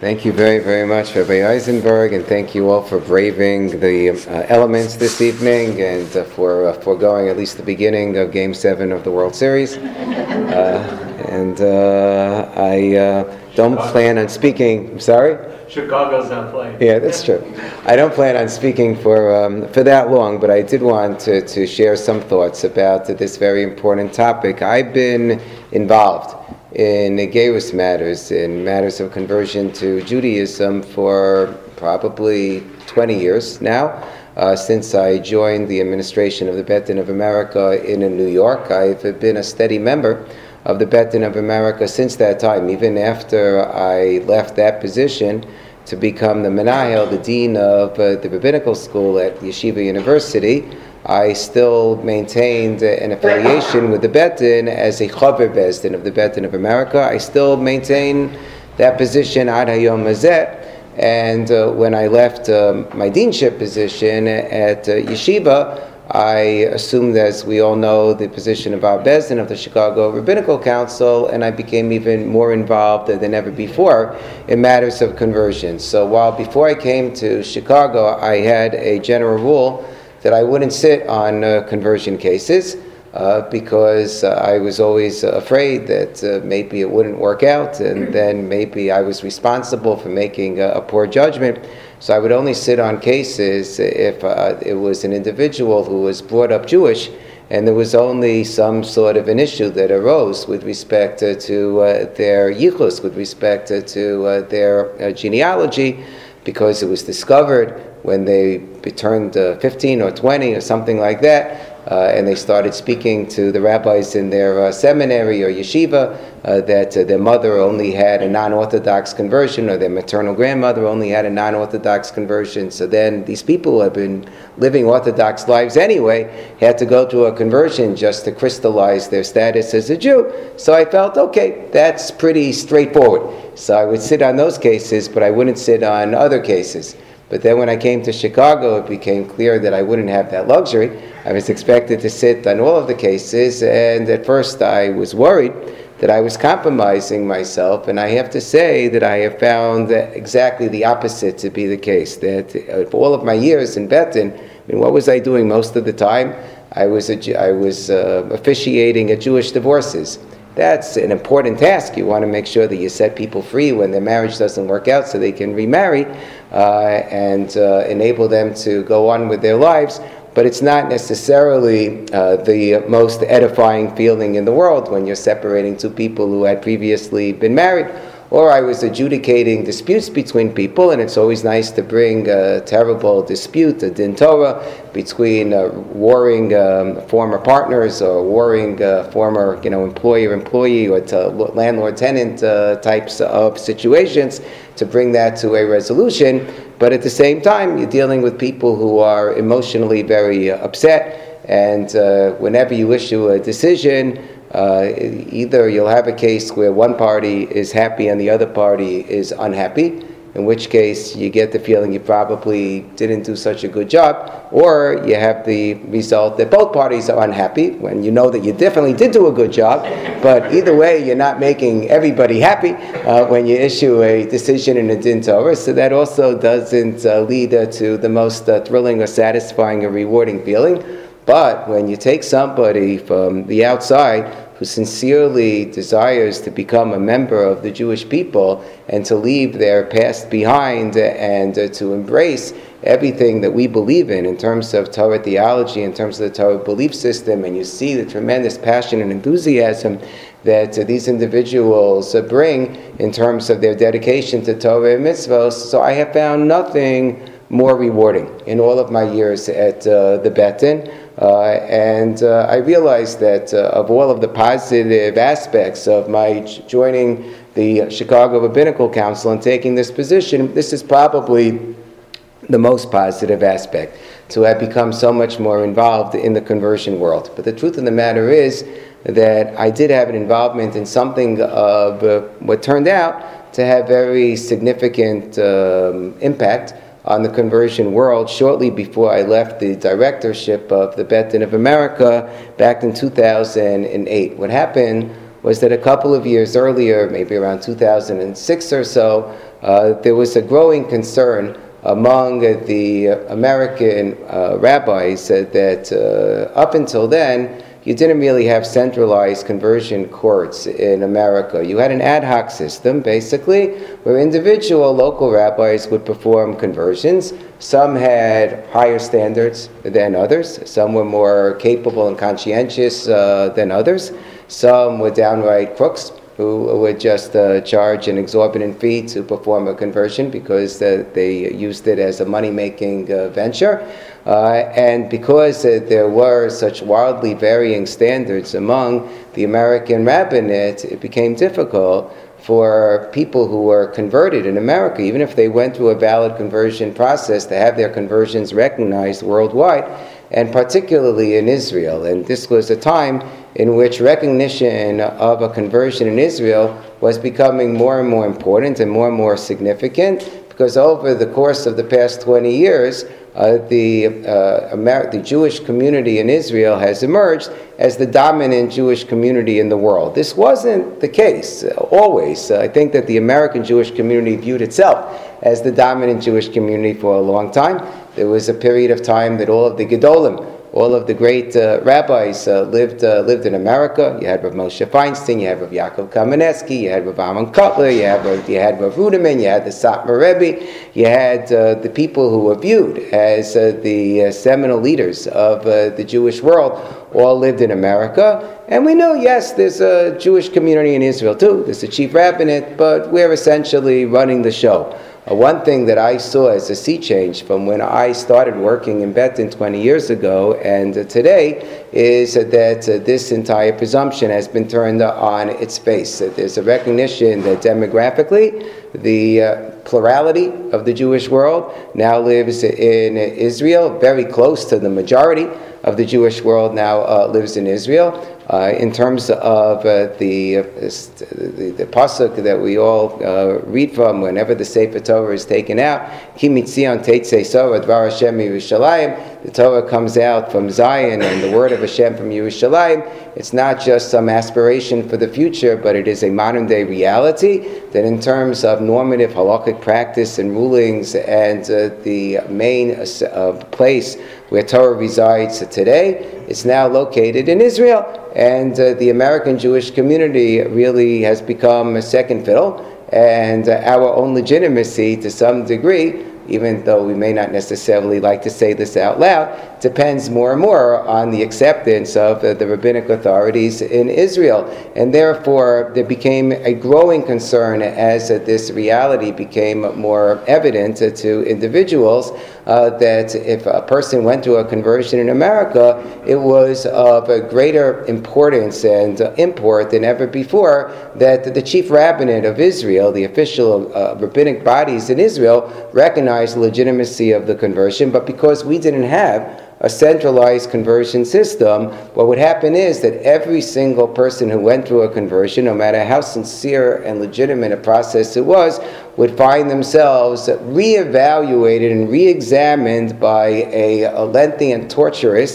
Thank you very, very much, Rabbi Eisenberg, and thank you all for braving the elements this evening and for foregoing at least the beginning of Game 7 of the World Series. I don't plan on speaking. I'm sorry? Chicago's not playing. Yeah, that's true. I don't plan on speaking for that long, but I did want to share some thoughts about this very important topic. I've been involved in Geirus matters, in matters of conversion to Judaism for probably 20 years now. Since I joined the administration of the Beit Din of America in New York, I've been a steady member of the Beit Din of America since that time, even after I left that position to become the Menahel, the dean of the rabbinical school at Yeshiva University. I still maintained an affiliation with the Beit Din as a Chaver Beis Din of the Beit Din of America. I still maintain that position ad hayom hazeh. And when I left my deanship position at Yeshiva, I assumed, as we all know, the position of our Beis Din of the Chicago Rabbinical Council, and I became even more involved than ever before in matters of conversion. So while before I came to Chicago, I had a general rule that I wouldn't sit on conversion cases because I was always afraid that maybe it wouldn't work out, and then maybe I was responsible for making a poor judgment. So I would only sit on cases if it was an individual who was brought up Jewish and there was only some sort of an issue that arose with respect to their yichus, with respect to their genealogy, because it was discovered when they turned 15 or 20 or something like that, and they started speaking to the rabbis in their seminary or yeshiva that their mother only had a non-Orthodox conversion, or their maternal grandmother only had a non-Orthodox conversion. So then these people who have been living Orthodox lives anyway had to go through a conversion just to crystallize their status as a Jew. So I felt, okay, that's pretty straightforward. So I would sit on those cases, but I wouldn't sit on other cases. But then when I came to Chicago, it became clear that I wouldn't have that luxury. I was expected to sit on all of the cases, and at first I was worried that I was compromising myself, and I have to say that I have found exactly the opposite to be the case. That for all of my years in Beit Din, what was I doing most of the time? I was officiating at Jewish divorces. That's an important task. You want to make sure that you set people free when their marriage doesn't work out so they can remarry and enable them to go on with their lives. But it's not necessarily the most edifying feeling in the world when you're separating two people who had previously been married. Or I was adjudicating disputes between people, and it's always nice to bring a terrible dispute, a din Torah, between warring former partners or warring former employer-employee or landlord-tenant types of situations, to bring that to a resolution. But at the same time, you're dealing with people who are emotionally very upset, and whenever you issue a decision, either you'll have a case where one party is happy and the other party is unhappy, in which case you get the feeling you probably didn't do such a good job, or you have the result that both parties are unhappy when you know that you definitely did do a good job, but either way you're not making everybody happy when you issue a decision in a din Torah, so that also doesn't lead to the most thrilling or satisfying or rewarding feeling. But when you take somebody from the outside who sincerely desires to become a member of the Jewish people and to leave their past behind and to embrace everything that we believe in terms of Torah theology, in terms of the Torah belief system, and you see the tremendous passion and enthusiasm that these individuals bring in terms of their dedication to Torah and mitzvahs, so I have found nothing more rewarding in all of my years at the Beit Din. And I realized that of all of the positive aspects of my joining the Chicago Rabbinical Council and taking this position, this is probably the most positive aspect, to have become so much more involved in the conversion world. But the truth of the matter is that I did have an involvement in something of what turned out to have very significant impact on the conversion world shortly before I left the directorship of the Beit Din of America back in 2008. What happened was that a couple of years earlier, maybe around 2006 or so, there was a growing concern among the American rabbis that up until then, you didn't really have centralized conversion courts in America. You had an ad hoc system, basically, where individual local rabbis would perform conversions. Some had higher standards than others. Some were more capable and conscientious than others. Some were downright crooks who would just charge an exorbitant fee to perform a conversion because they used it as a money-making venture. And because there were such wildly varying standards among the American rabbinate, it became difficult for people who were converted in America, even if they went through a valid conversion process, to have their conversions recognized worldwide, and particularly in Israel. And this was a time in which recognition of a conversion in Israel was becoming more and more important and more significant, because over the course of the past 20 years, the Jewish community in Israel has emerged as the dominant Jewish community in the world. This wasn't the case always. I think that the American Jewish community viewed itself as the dominant Jewish community for a long time. There was a period of time that all of the Gedolim, all of the great rabbis lived in America. You had Rav Moshe Feinstein, you had Rav Yaakov Kamenetsky, you had Rav Amon Kotler, you had Rav Ruderman, you had the Satmar Rebbe, you had the people who were viewed as the seminal leaders of the Jewish world, all lived in America. And we know, yes, there's a Jewish community in Israel too. There's a chief rabbinate, but we're essentially running the show. One thing that I saw as a sea change from when I started working in Betin 20 years ago and today is that this entire presumption has been turned on its face. There's a recognition that demographically the plurality of the Jewish world now lives in Israel. Very close to the majority of the Jewish world now lives in Israel. In terms of the pasuk that we all read from whenever the Sefer Torah is taken out, Ki mitzion teitzei Torah dvar Hashem Yerushalayim, the Torah comes out from Zion and the word of Hashem from Yerushalayim. It's not just some aspiration for the future, but it is a modern day reality that in terms of normative halakhic practice and rulings and the main place where Torah resides today, it's now located in Israel. And the American Jewish community really has become a second fiddle, and our own legitimacy to some degree, even though we may not necessarily like to say this out loud, depends more and more on the acceptance of the rabbinic authorities in Israel. And therefore, there became a growing concern as this reality became more evident to individuals that if a person went through a conversion in America, it was of a greater importance and import than ever before that the chief rabbinate of Israel, the official rabbinic bodies in Israel, recognized the legitimacy of the conversion. But because we didn't have a centralized conversion system, what would happen is that every single person who went through a conversion, no matter how sincere and legitimate a process it was, would find themselves reevaluated and reexamined by a lengthy and tortuous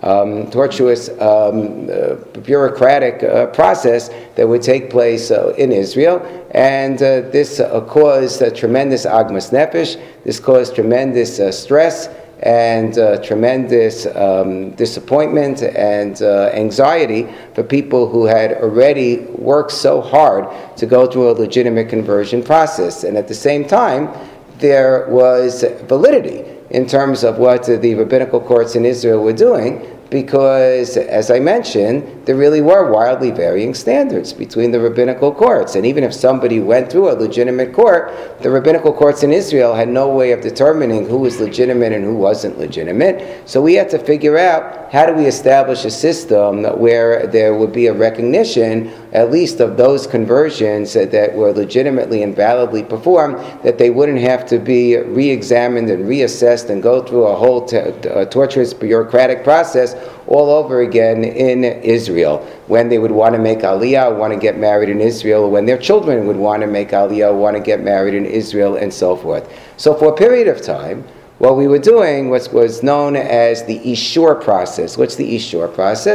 bureaucratic process that would take place in Israel. And this caused tremendous agmas nefesh. This caused tremendous stress and tremendous disappointment and anxiety for people who had already worked so hard to go through a legitimate conversion process. And at the same time, there was validity in terms of what the rabbinical courts in Israel were doing, because, as I mentioned, there really were wildly varying standards between the rabbinical courts. And even if somebody went through a legitimate court, the rabbinical courts in Israel had no way of determining who was legitimate and who wasn't legitimate. So we had to figure out, how do we establish a system where there would be a recognition, at least of those conversions that were legitimately and validly performed, that they wouldn't have to be re-examined and reassessed and go through a whole torturous bureaucratic process all over again in Israel, when they would want to make aliyah, want to get married in Israel, or when their children would want to make aliyah, want to get married in Israel, and so forth. So for a period of time, what we were doing was known as the Ishur process. What's the Ishur process?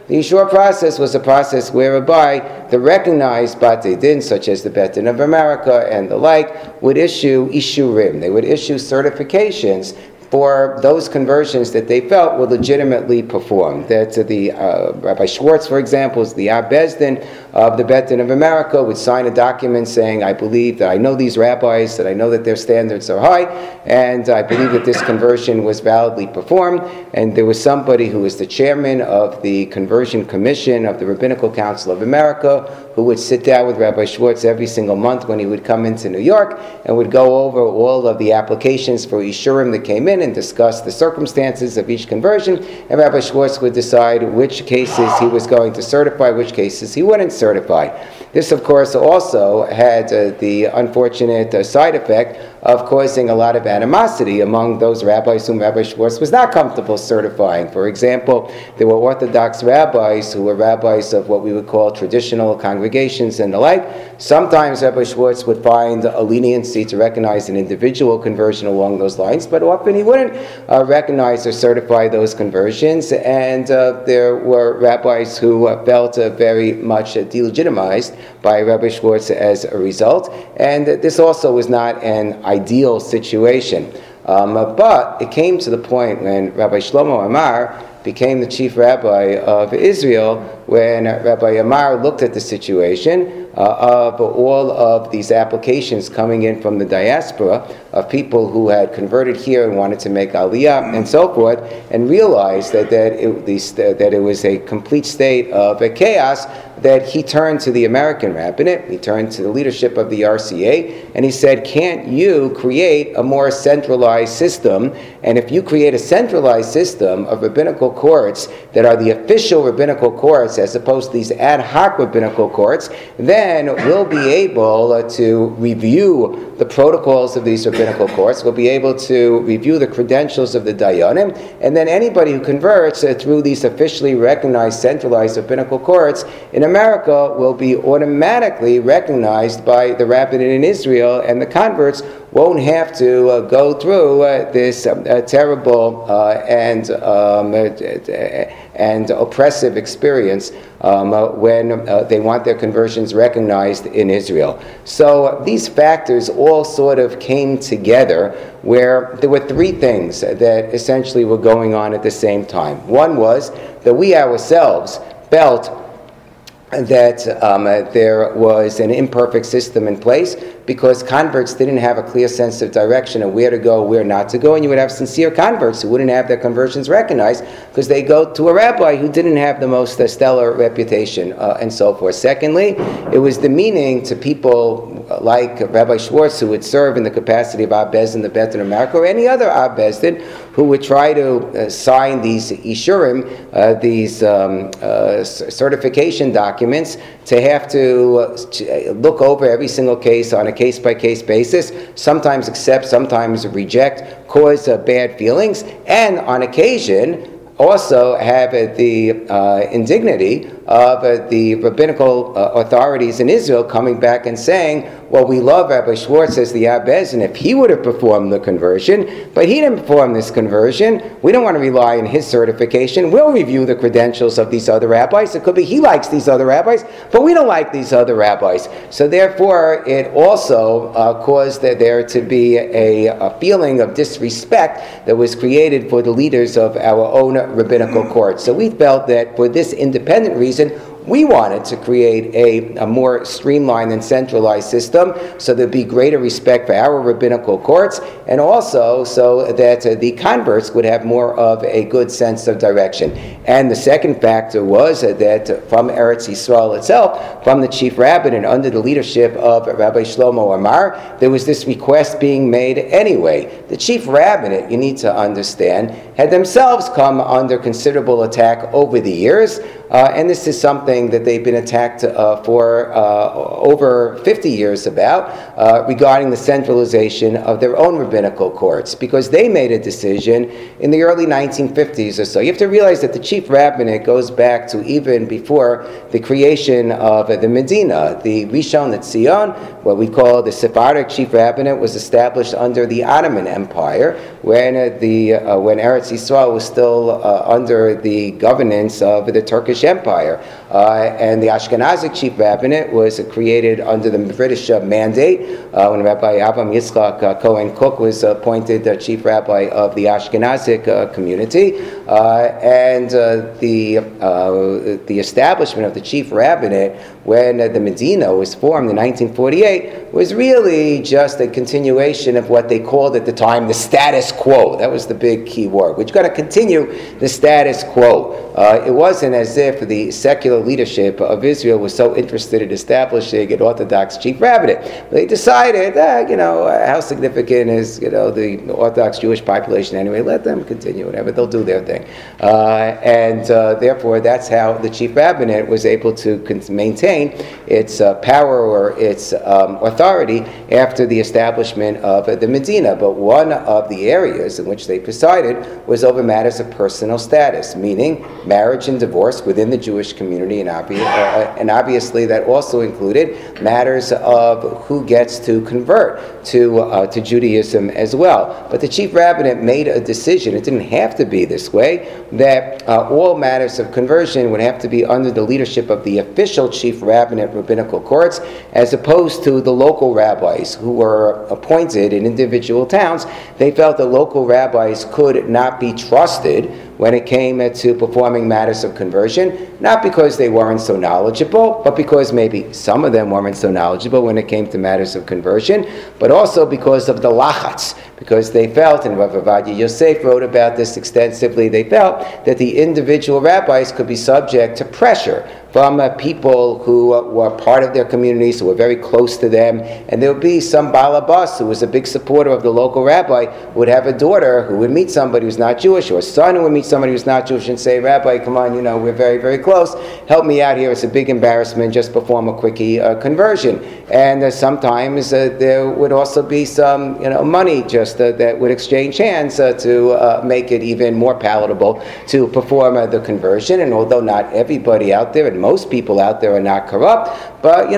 The Ishur process was a process whereby the recognized Batei Din, such as the Bet Din of America and the like, would issue Ishurim. They would issue certifications for those conversions that they felt were legitimately performed. That the Rabbi Schwartz, for example, is the Ab Beis Din of the Bet Din of America, would sign a document saying, I believe that I know these rabbis, that I know that their standards are high, and I believe that this conversion was validly performed. And there was somebody who was the chairman of the Conversion Commission of the Rabbinical Council of America, who would sit down with Rabbi Schwartz every single month when he would come into New York and would go over all of the applications for Ishurim that came in and discuss the circumstances of each conversion. And Rabbi Schwartz would decide which cases he was going to certify, which cases he wouldn't certify. This, of course, also had the unfortunate side effect of causing a lot of animosity among those rabbis whom Rabbi Schwartz was not comfortable certifying. For example, there were Orthodox rabbis who were rabbis of what we would call traditional congregations and the like. Sometimes Rabbi Schwartz would find a leniency to recognize an individual conversion along those lines, but often he wouldn't recognize or certify those conversions. And there were rabbis who felt very much delegitimized by Rabbi Schwartz as a result. And this also was not an ideal situation. But it came to the point when Rabbi Shlomo Amar became the chief rabbi of Israel, when Rabbi Amar looked at the situation of all of these applications coming in from the diaspora of people who had converted here and wanted to make aliyah and so forth, and realized that it was a complete state of chaos, that he turned to the American rabbinate, he turned to the leadership of the RCA, and he said, can't you create a more centralized system? And if you create a centralized system of rabbinical courts that are the official rabbinical courts as opposed to these ad hoc rabbinical courts, then we'll be able to review the protocols of these rabbinical courts, we'll be able to review the credentials of the dayanim, and then anybody who converts through these officially recognized centralized rabbinical courts in America will be automatically recognized by the rabbinate in Israel, and the converts won't have to go through this terrible and oppressive experience when they want their conversions recognized in Israel. So these factors all sort of came together, where there were three things that essentially were going on at the same time. One was that we ourselves felt that there was an imperfect system in place, because converts didn't have a clear sense of direction of where to go, where not to go, and you would have sincere converts who wouldn't have their conversions recognized because they go to a rabbi who didn't have the most stellar reputation, and so forth. Secondly, it was demeaning to people like Rabbi Schwartz, who would serve in the capacity of Ab Beis Din, the Bet Din of America, or any other Ab Beis Din, who would try to sign these Ishurim, these certification documents, to have to look over every single case on a case-by-case basis, sometimes accept, sometimes reject, cause bad feelings, and on occasion also have the indignity of the rabbinical authorities in Israel coming back and saying, well, we love Rabbi Schwartz as the Ab Beis Din, and if he would have performed the conversion, but he didn't perform this conversion, we don't want to rely on his certification. We'll review the credentials of these other rabbis. It could be he likes these other rabbis, but we don't like these other rabbis. So therefore, it also caused there to be a feeling of disrespect that was created for the leaders of our own rabbinical court. So we felt that for this independent reason, we wanted to create a more streamlined and centralized system so there'd be greater respect for our rabbinical courts, and also so that the converts would have more of a good sense of direction. And the second factor was that from Eretz Yisrael itself, from the chief rabbin and under the leadership of Rabbi Shlomo Amar, there was this request being made anyway. The chief rabbinate, you need to understand, had themselves come under considerable attack over the years, and this is something that they've been attacked for over 50 years about, regarding the centralization of their own rabbinical courts, because they made a decision in the early 1950s or so. You have to realize that the chief rabbinate goes back to even before the creation of the Medina. The Rishon LeZion, what we call the Sephardic chief rabbinate, was established under the Ottoman Empire, when Eretz Yisrael was still under the governance of the Turkish Jewish Empire. And the Ashkenazic chief rabbinate was created under the British mandate when Rabbi Avraham Yitzchak Cohen Cook was appointed chief rabbi of the Ashkenazic community. And the establishment of the chief rabbinate when the Medina was formed in 1948 was really just a continuation of what they called at the time the status quo. That was the big key word. We're going to continue the status quo. It wasn't as if the secular leadership of Israel was so interested in establishing an Orthodox chief rabbinate. They decided, how significant is the Orthodox Jewish population anyway? Let them continue whatever. They'll do their thing. And therefore, that's how the chief rabbinate was able to maintain its power or its authority after the establishment of the Medina. But one of the areas in which they presided was over matters of personal status, meaning marriage and divorce within the Jewish community, and obviously that also included matters of who gets to convert to Judaism as well. But the chief rabbinate made a decision, it didn't have to be this way, that all matters of conversion would have to be under the leadership of the official chief rabbinate rabbinical courts, as opposed to the local rabbis who were appointed in individual towns. They felt that local rabbis could not be trusted when it came to performing matters of conversion, not because they weren't so knowledgeable, but because maybe some of them weren't so knowledgeable when it came to matters of conversion, but also because of the lachatz, because they felt, and Rav Ovadia Yosef wrote about this extensively, they felt that the individual rabbis could be subject to pressure from people who were part of their communities, who were very close to them, and there would be some balabas who was a big supporter of the local rabbi, who would have a daughter who would meet somebody who's not Jewish, or a son who would meet somebody who's not Jewish and say, Rabbi, come on, we're very, very close, help me out here, it's a big embarrassment, just perform a quickie conversion. And sometimes there would also be some money just that would exchange hands to make it even more palatable to perform the conversion. And although not everybody out there, and most people out there are not corrupt, but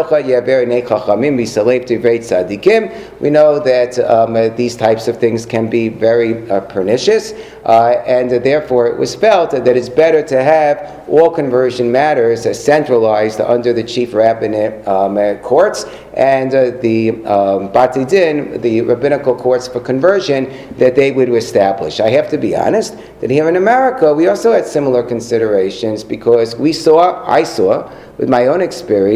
we know that these types of things can be very pernicious, and therefore it was felt that it's better to have all conversion matters centralized under the chief rabbinate courts, and the Batei Din, the rabbinical courts for conversion, that they would establish. I have to be honest that here in America we also had similar considerations, because I saw with my own experience